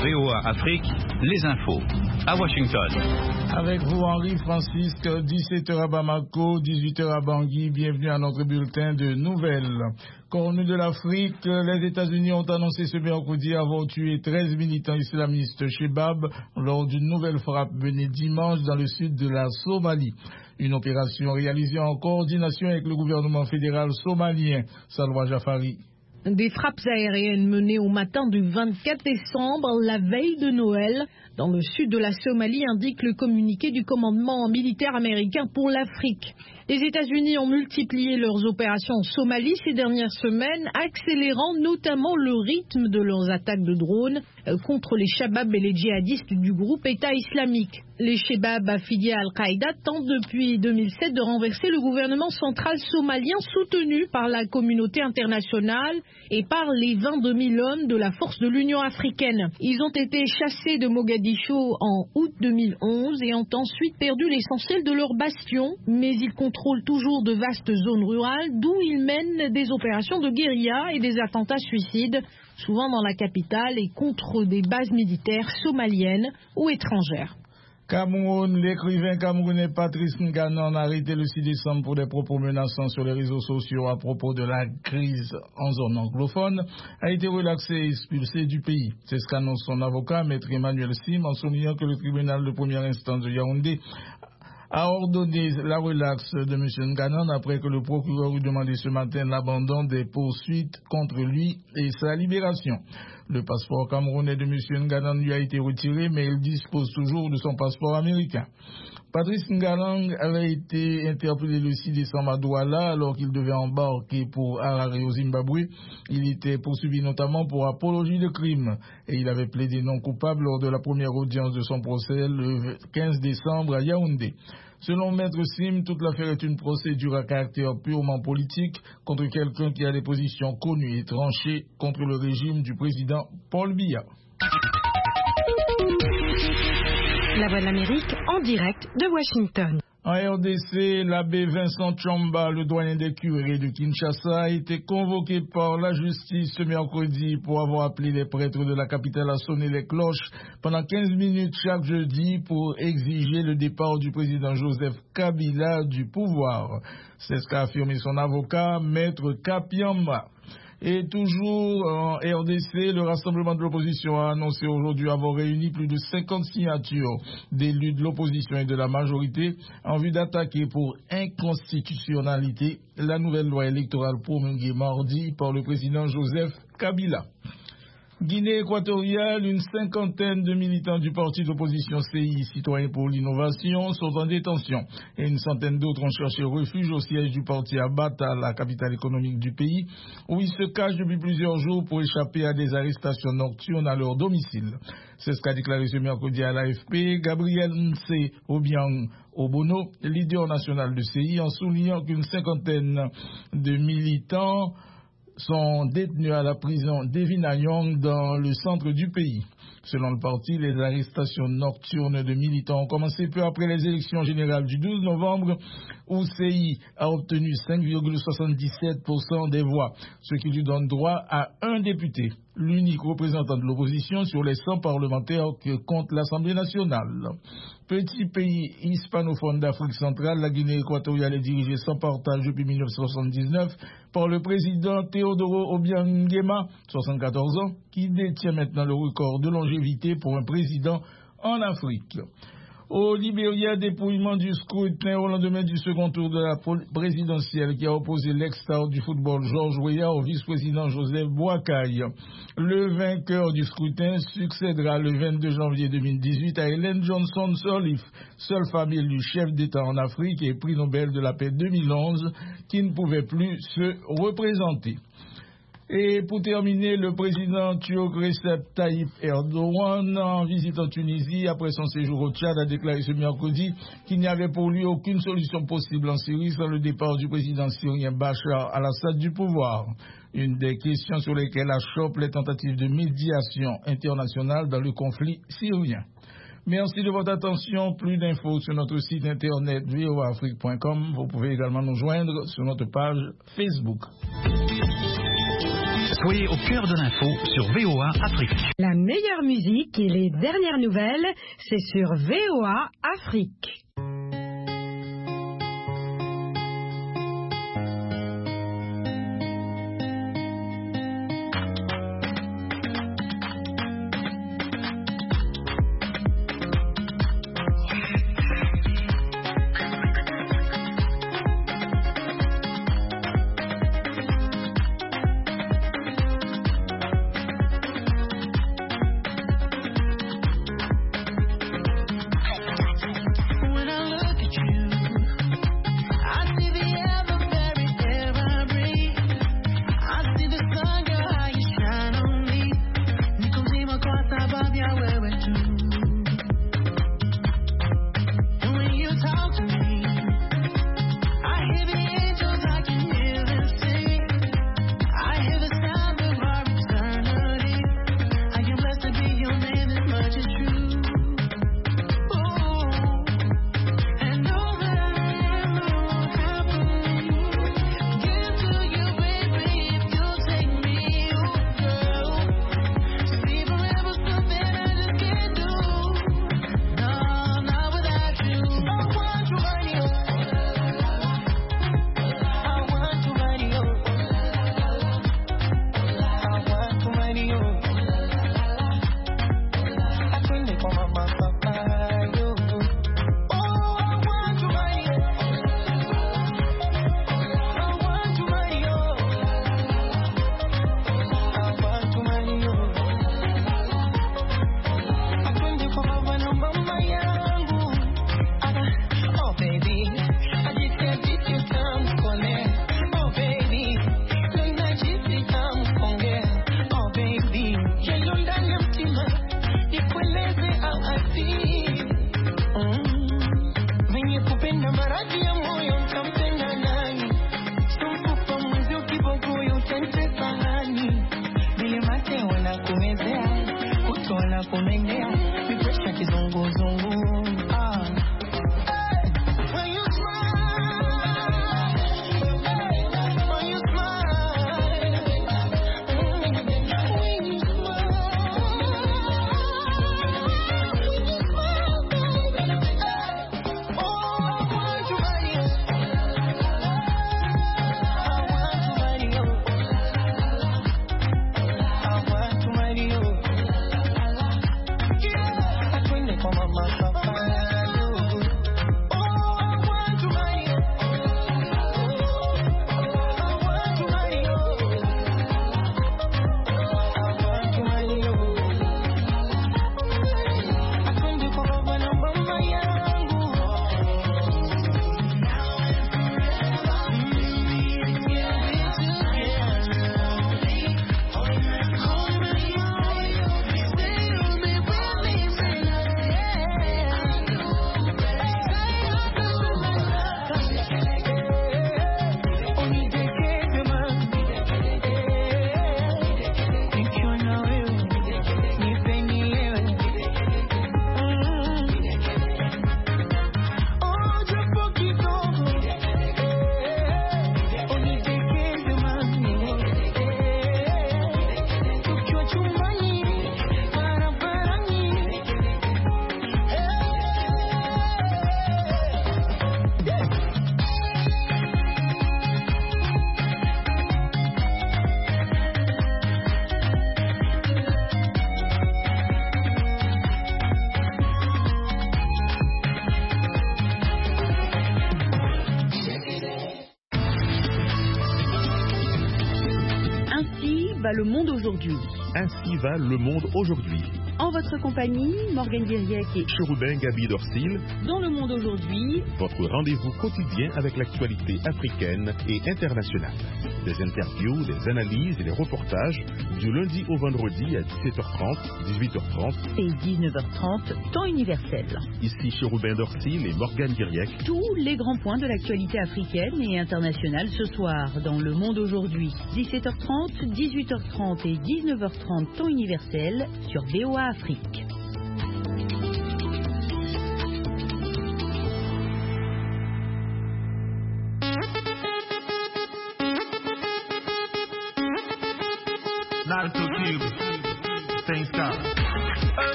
VOA Afrique, les infos. À Washington. Avec vous, Henri Francisque, 17h à Bamako, 18h à Bangui. Bienvenue à notre bulletin de nouvelles. Cornu de l'Afrique, les États-Unis ont annoncé ce mercredi avoir tué 13 militants islamistes Chebab lors d'une nouvelle frappe menée dimanche dans le sud de la Somalie. Une opération réalisée en coordination avec le gouvernement fédéral somalien. Salwa Jafari. Des frappes aériennes menées au matin du 24 décembre, la veille de Noël, dans le sud de la Somalie, indique le communiqué du commandement militaire américain pour l'Afrique. Les États-Unis ont multiplié leurs opérations en Somalie ces dernières semaines, accélérant notamment le rythme de leurs attaques de drones contre les Shabab et les djihadistes du groupe État islamique. Les Shabab affiliés à Al-Qaïda tentent depuis 2007 de renverser le gouvernement central somalien soutenu par la communauté internationale et par les 22 000 hommes de la force de l'Union africaine. Ils ont été chassés de Mogadiscio en août 2011 et ont ensuite perdu l'essentiel de leurs bastions, mais ils contrôlent toujours de vastes zones rurales d'où ils mènent des opérations de guérilla et des attentats suicides, souvent dans la capitale et contre des bases militaires somaliennes ou étrangères. Cameroun, l'écrivain camerounais Patrice Nganan, arrêté le 6 décembre pour des propos menaçants sur les réseaux sociaux à propos de la crise en zone anglophone, a été relaxé et expulsé du pays. C'est ce qu'annonce son avocat, maître Emmanuel Sim, en soulignant que le tribunal de première instance de Yaoundé a ordonné la relaxe de M. Nganan après que le procureur eut demandé ce matin l'abandon des poursuites contre lui et sa libération. Le passeport camerounais de M. Nganan lui a été retiré, mais il dispose toujours de son passeport américain. Patrice Nganan avait été interpellé le 6 décembre à Douala alors qu'il devait embarquer pour Harare au Zimbabwe. Il était poursuivi notamment pour apologie de crime et il avait plaidé non coupable lors de la première audience de son procès le 15 décembre à Yaoundé. Selon Maître Sim, toute l'affaire est une procédure à caractère purement politique contre quelqu'un qui a des positions connues et tranchées contre le régime du président Paul Biya. La Voix de l'Amérique en direct de Washington. En RDC, l'abbé Vincent Chamba, le doyen des curés de Kinshasa, a été convoqué par la justice ce mercredi pour avoir appelé les prêtres de la capitale à sonner les cloches pendant 15 minutes chaque jeudi pour exiger le départ du président Joseph Kabila du pouvoir. C'est ce qu'a affirmé son avocat, maître Kapiamba. Et toujours en RDC, le Rassemblement de l'opposition a annoncé aujourd'hui avoir réuni plus de 50 signatures d'élus de l'opposition et de la majorité en vue d'attaquer pour inconstitutionnalité la nouvelle loi électorale promulguée mardi par le président Joseph Kabila. Guinée équatoriale, une cinquantaine de militants du parti d'opposition CI, Citoyens pour l'innovation, sont en détention et une centaine d'autres ont cherché refuge au siège du parti à Bata, la capitale économique du pays, où ils se cachent depuis plusieurs jours pour échapper à des arrestations nocturnes à leur domicile. C'est ce qu'a déclaré ce mercredi à l'AFP Gabriel Nse Obiang Obono, leader national de CI, en soulignant qu'une cinquantaine de militants sont détenus à la prison d'Evinayong dans le centre du pays. Selon le parti, les arrestations nocturnes de militants ont commencé peu après les élections générales du 12 novembre où CI a obtenu 5,77% des voix, ce qui lui donne droit à un député, l'unique représentant de l'opposition sur les 100 parlementaires que compte l'Assemblée nationale. Petit pays hispanophone d'Afrique centrale, la Guinée équatoriale est dirigée sans partage depuis 1979 par le président Teodoro Obiang Nguema, 74 ans, qui détient maintenant le record de longévité pour un président en Afrique. Au Libéria, dépouillement du scrutin au lendemain du second tour de la présidentielle qui a opposé l'ex-star du football George Weah au vice-président Joseph Boakai. Le vainqueur du scrutin succédera le 22 janvier 2018 à Ellen Johnson Sirleaf, seule femme élue chef d'État en Afrique et prix Nobel de la paix 2011, qui ne pouvait plus se représenter. Et pour terminer, le président turc Recep Tayyip Erdogan, en visite en Tunisie après son séjour au Tchad, a déclaré ce mercredi qu'il n'y avait pour lui aucune solution possible en Syrie sans le départ du président syrien Bachar al-Assad du pouvoir. Une des questions sur lesquelles achoppent les tentatives de médiation internationale dans le conflit syrien. Merci de votre attention. Plus d'infos sur notre site internet voaafrique.com. Vous pouvez également nous joindre sur notre page Facebook. Soyez au cœur de l'info sur VOA Afrique. La meilleure musique et les dernières nouvelles, c'est sur VOA Afrique. Le monde aujourd'hui. Ainsi va le monde aujourd'hui. En votre compagnie, Morgane Guiriec et Chérubin Gabi Dorsil. Dans le monde aujourd'hui, votre rendez-vous quotidien avec l'actualité africaine et internationale. Des interviews, des analyses et des reportages du lundi au vendredi à 17h30, 18h30 et 19h30, temps universel. Ici Chérubin Dorsil et Morgane Guiriec. Tous les grands points de l'actualité africaine et internationale ce soir dans le monde aujourd'hui. 17h30, 18h30 et 19h30, temps universel sur VOA Afrique.